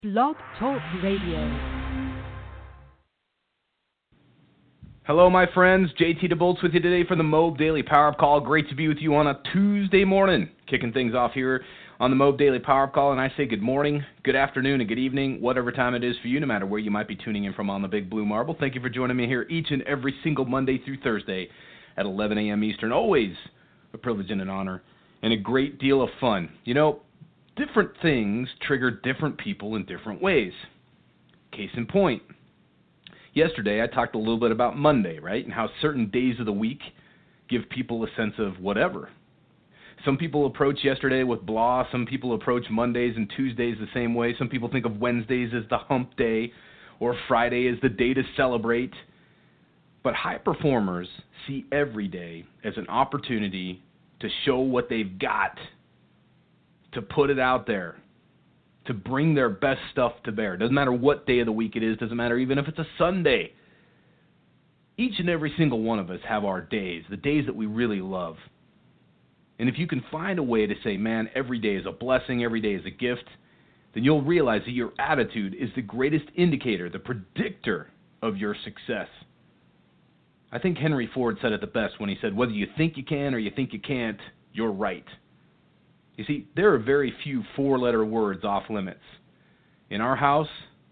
Blog Talk Radio. Hello, my friends. JT DeBoltz with you today for the Mobe Daily Power-Up Call. Great to be with you on a Tuesday morning, kicking things off here on the Mobe Daily Power-Up Call. And I say good morning, good afternoon, and good evening, whatever time it is for you, no matter where you might be tuning in from on the Big Blue Marble. Thank you for joining me here each and every single Monday through Thursday at 11 a.m. Eastern. Always a privilege and an honor and a great deal of fun. You know, different things trigger different people in different ways. Case in point, yesterday I talked a little bit about Monday, right, and how certain days of the week give people a sense of whatever. Some people approach yesterday with blah. Some people approach Mondays and Tuesdays the same way. Some people think of Wednesdays as the hump day or Friday as the day to celebrate. But high performers see every day as an opportunity to show what they've got, to put it out there, to bring their best stuff to bear. Doesn't matter what day of the week it is. Doesn't matter even if it's a Sunday. Each and every single one of us have our days, the days that we really love. And if you can find a way to say, man, every day is a blessing, every day is a gift, then you'll realize that your attitude is the greatest indicator, the predictor of your success. I think Henry Ford said it the best when he said, whether you think you can or you think you can't, you're right. You see, there are very few four-letter words off limits. In our house,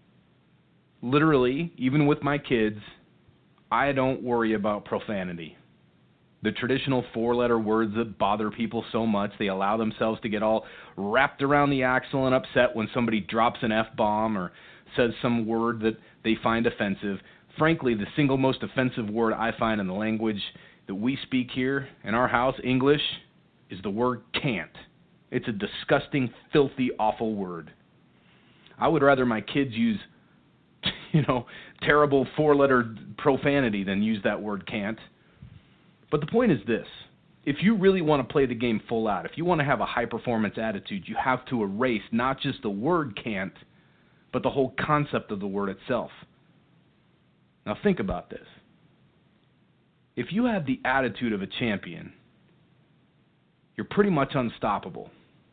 literally, even with my kids, I don't worry about profanity. The traditional four-letter words that bother people so much, they allow themselves to get all wrapped around the axle and upset when somebody drops an F-bomb or says some word that they find offensive. Frankly, the single most offensive word I find in the language that we speak here in our house, English, is the word can't. It's a disgusting, filthy, awful word. I would rather my kids use, terrible four-letter profanity than use that word can't. But the point is this. If you really want to play the game full out, if you want to have a high-performance attitude, you have to erase not just the word can't, but the whole concept of the word itself. Now think about this. If you have the attitude of a champion, you're pretty much unstoppable.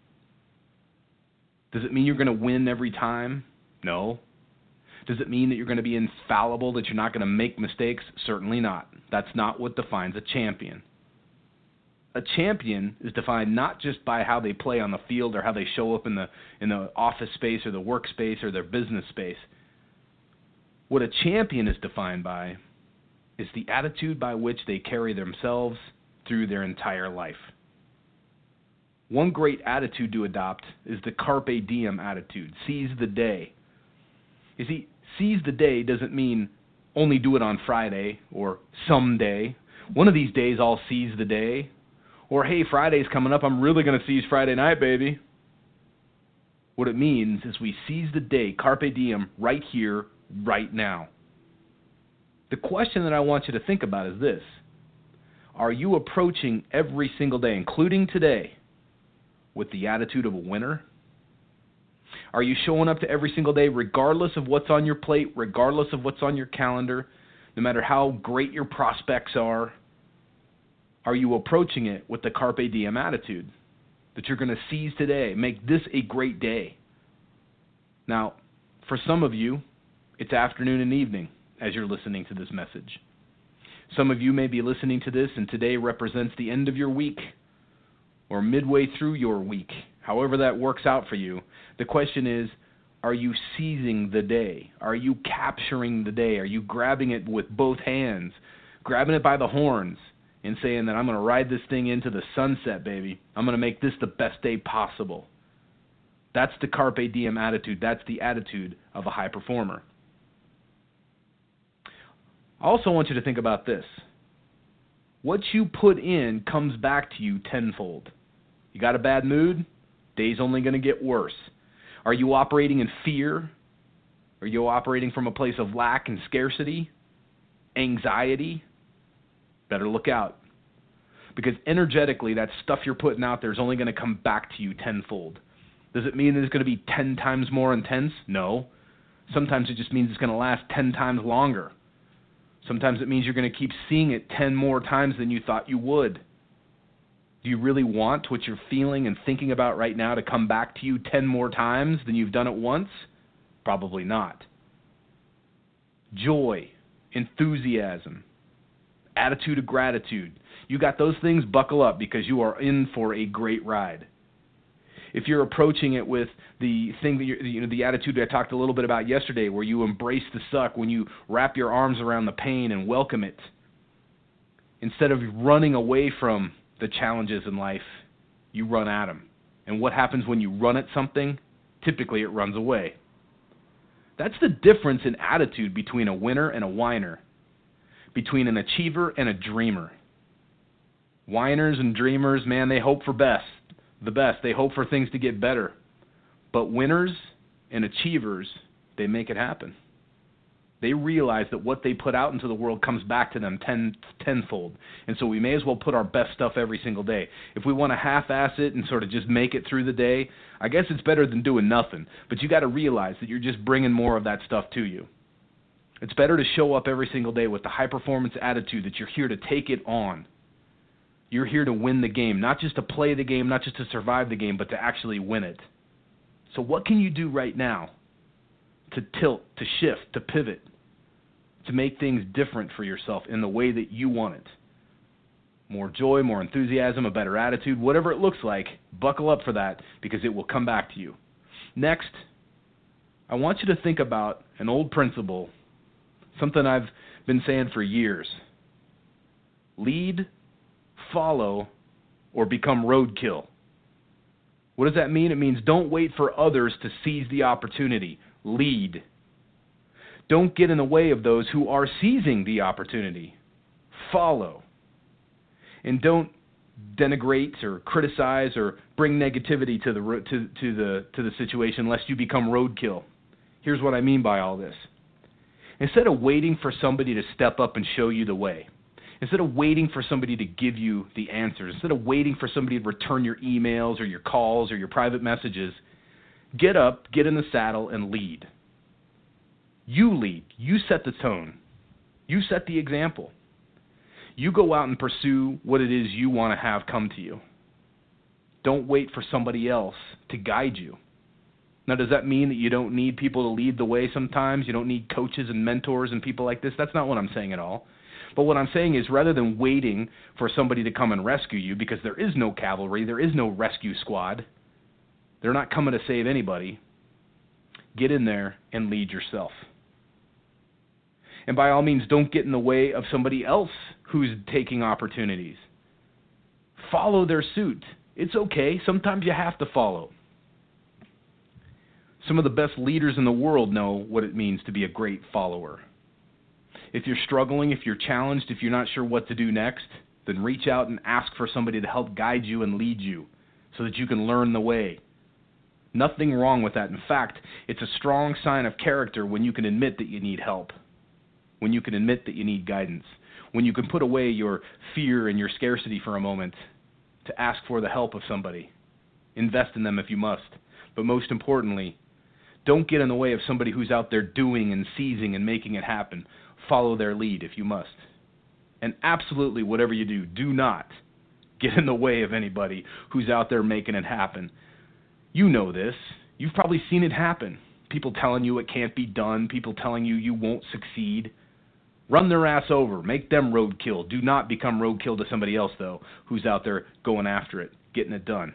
Does it mean you're going to win every time? No. Does it mean that you're going to be infallible, that you're not going to make mistakes? Certainly not. That's not what defines a champion. A champion is defined not just by how they play on the field or how they show up in the office space or the workspace or their business space. What a champion is defined by is the attitude by which they carry themselves through their entire life. One great attitude to adopt is the carpe diem attitude, seize the day. You see, seize the day doesn't mean only do it on Friday or someday. One of these days I'll seize the day. Or, hey, Friday's coming up, I'm really going to seize Friday night, baby. What it means is we seize the day, carpe diem, right here, right now. The question that I want you to think about is this. Are you approaching every single day, including today, with the attitude of a winner? Are you showing up to every single day regardless of what's on your plate, regardless of what's on your calendar, no matter how great your prospects are? Are you approaching it with the carpe diem attitude, that you're going to seize today, make this a great day? Now, for some of you, it's afternoon and evening as you're listening to this message. Some of you may be listening to this and today represents the end of your week or midway through your week, however that works out for you. The question is, are you seizing the day? Are you capturing the day? Are you grabbing it with both hands, grabbing it by the horns and saying that I'm going to ride this thing into the sunset, baby. I'm going to make this the best day possible. That's the carpe diem attitude. That's the attitude of a high performer. I also want you to think about this. What you put in comes back to you tenfold. You got a bad mood? Day's only going to get worse. Are you operating in fear? Are you operating from a place of lack and scarcity? Anxiety? Better look out. Because energetically, that stuff you're putting out there is only going to come back to you tenfold. Does it mean that it's going to be 10 times more intense? No. Sometimes it just means it's going to last 10 times longer. Sometimes it means you're going to keep seeing it 10 more times than you thought you would. Do you really want what you're feeling and thinking about right now to come back to you 10 more times than you've done it once? Probably not. Joy, enthusiasm, attitude of gratitude. You got those things, buckle up because you are in for a great ride. If you're approaching it with the thing that the attitude I talked a little bit about yesterday, where you embrace the suck, when you wrap your arms around the pain and welcome it, instead of running away from the challenges in life, you run at them. And what happens when you run at something? Typically, it runs away. That's the difference in attitude between a winner and a whiner, between an achiever and a dreamer. Whiners and dreamers, man, they hope for the best. They hope for things to get better. But winners and achievers, they make it happen. They realize that what they put out into the world comes back to them tenfold. And so we may as well put our best stuff every single day. If we want to half-ass it and sort of just make it through the day, I guess it's better than doing nothing. But you got to realize that you're just bringing more of that stuff to you. It's better to show up every single day with the high-performance attitude that you're here to take it on. You're here to win the game, not just to play the game, not just to survive the game, but to actually win it. So what can you do right now to tilt, to shift, to pivot, to make things different for yourself in the way that you want it? More joy, more enthusiasm, a better attitude, whatever it looks like, buckle up for that because it will come back to you. Next, I want you to think about an old principle, something I've been saying for years. Lead, follow, or become roadkill. What does that mean? It means don't wait for others to seize the opportunity. Lead. Don't get in the way of those who are seizing the opportunity. Follow. And don't denigrate or criticize or bring negativity to the situation lest you become roadkill. Here's what I mean by all this. Instead of waiting for somebody to step up and show you the way, instead of waiting for somebody to give you the answers, instead of waiting for somebody to return your emails or your calls or your private messages, get up, get in the saddle, and lead. You lead. You set the tone. You set the example. You go out and pursue what it is you want to have come to you. Don't wait for somebody else to guide you. Now, does that mean that you don't need people to lead the way sometimes? You don't need coaches and mentors and people like this? That's not what I'm saying at all. But what I'm saying is rather than waiting for somebody to come and rescue you, because there is no cavalry, there is no rescue squad, they're not coming to save anybody, get in there and lead yourself. And by all means, don't get in the way of somebody else who's taking opportunities. Follow their suit. It's okay. Sometimes you have to follow. Some of the best leaders in the world know what it means to be a great follower. If you're struggling, if you're challenged, if you're not sure what to do next, then reach out and ask for somebody to help guide you and lead you so that you can learn the way. Nothing wrong with that. In fact, it's a strong sign of character when you can admit that you need help, when you can admit that you need guidance, when you can put away your fear and your scarcity for a moment to ask for the help of somebody. Invest in them if you must. But most importantly, don't get in the way of somebody who's out there doing and seizing and making it happen. Follow their lead if you must. And absolutely, whatever you do, do not get in the way of anybody who's out there making it happen. You know this. You've probably seen it happen. People telling you it can't be done. People telling you you won't succeed. Run their ass over. Make them roadkill. Do not become roadkill to somebody else, though, who's out there going after it, getting it done.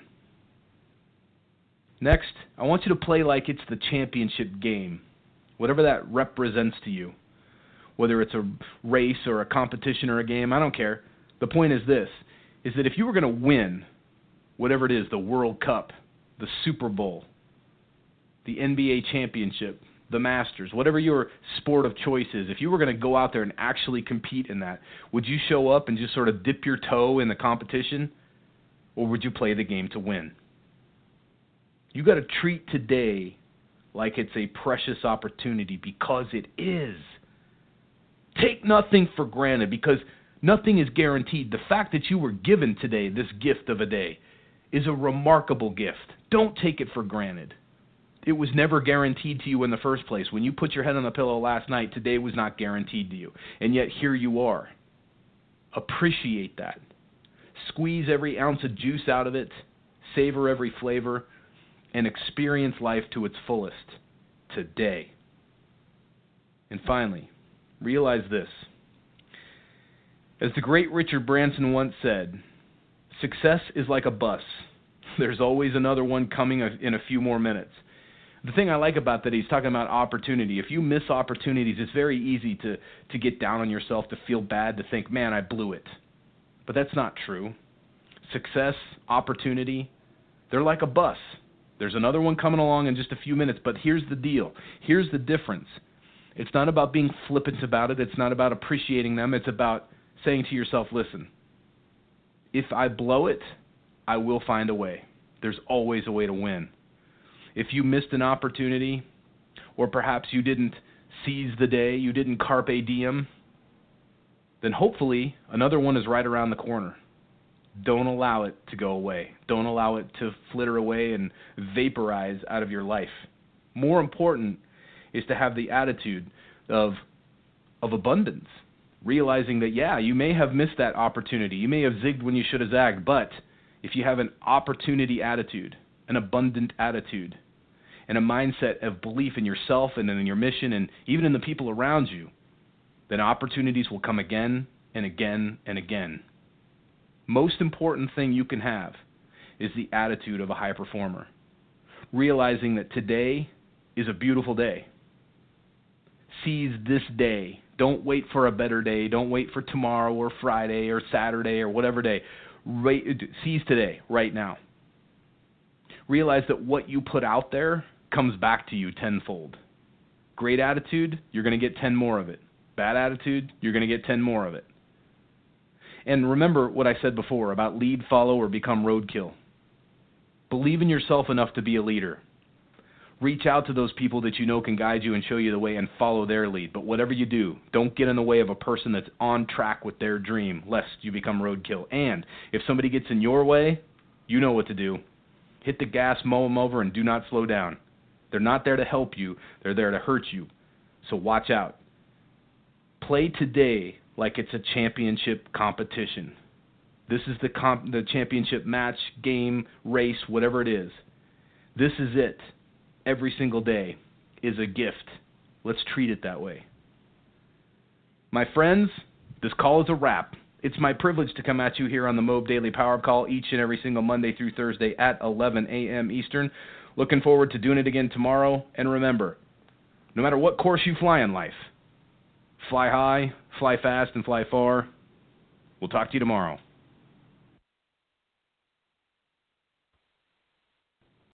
Next, I want you to play like it's the championship game, whatever that represents to you. Whether it's a race or a competition or a game, I don't care. The point is this, is that if you were going to win, whatever it is, the World Cup, the Super Bowl, the NBA championship, the Masters, whatever your sport of choice is, if you were going to go out there and actually compete in that, would you show up and just sort of dip your toe in the competition, or would you play the game to win? You got to treat today like it's a precious opportunity, because it is. Take nothing for granted, because nothing is guaranteed. The fact that you were given today this gift of a day is a remarkable gift. Don't take it for granted. It was never guaranteed to you in the first place. When you put your head on the pillow last night, today was not guaranteed to you. And yet here you are. Appreciate that. Squeeze every ounce of juice out of it. Savor every flavor. And experience life to its fullest. today. And finally, realize this. As the great Richard Branson once said, success is like a bus. There's always another one coming in a few more minutes. The thing I like about that, he's talking about opportunity. If you miss opportunities, it's very easy to get down on yourself, to feel bad, to think, man, I blew it. But that's not true. Success, opportunity, they're like a bus. There's another one coming along in just a few minutes, but here's the deal. Here's the difference. It's not about being flippant about it. It's not about appreciating them. It's about saying to yourself, listen, if I blow it, I will find a way. There's always a way to win. If you missed an opportunity, or perhaps you didn't seize the day, you didn't carpe diem, then hopefully another one is right around the corner. Don't allow it to go away. Don't allow it to flitter away and vaporize out of your life. More important is to have the attitude of abundance, realizing that, yeah, you may have missed that opportunity. You may have zigged when you should have zagged, but if you have an opportunity attitude, an abundant attitude, and a mindset of belief in yourself and in your mission and even in the people around you, then opportunities will come again and again and again. Most important thing you can have is the attitude of a high performer, realizing that today is a beautiful day. Seize this day. Don't wait for a better day. Don't wait for tomorrow or Friday or Saturday or whatever day. Seize today, right now. Realize that what you put out there comes back to you tenfold. Great attitude, you're going to get 10 more of it. Bad attitude, you're going to get 10 more of it. And remember what I said before about lead, follow, or become roadkill. Believe in yourself enough to be a leader. Reach out to those people that you know can guide you and show you the way and follow their lead. But whatever you do, don't get in the way of a person that's on track with their dream, lest you become roadkill. And if somebody gets in your way, you know what to do. Hit the gas, mow them over, and do not slow down. They're not there to help you. They're there to hurt you. So watch out. Play today like it's a championship competition. This is the championship match, game, race, whatever it is. This is it. Every single day is a gift. Let's treat it that way. My friends, this call is a wrap. It's my privilege to come at you here on the Moab Daily Power Call each and every single Monday through Thursday at 11 a.m. Eastern. Looking forward to doing it again tomorrow. And remember, no matter what course you fly in life, fly high, fly fast, and fly far. We'll talk to you tomorrow.